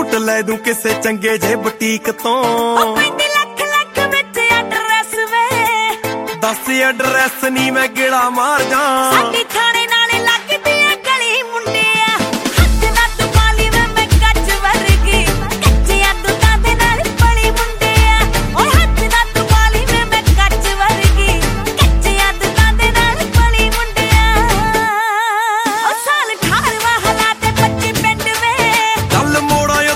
Suit ਲੈ ਦੂੰ ਕਿਸੇ ਚੰਗੇ ਜੇ ਬੁਟੀਕ ਤੋਂ। 35 ਲੱਖ ਵਿੱਚ ਐਡਰੈਸ ਵੇ, ਦੱਸ ਐਡਰੈਸ ਨੀ ਮੈਂ ਗੇੜਾ ਮਾਰ ਜਾਂ। ਸਾਡੀ ਥਾਣੇ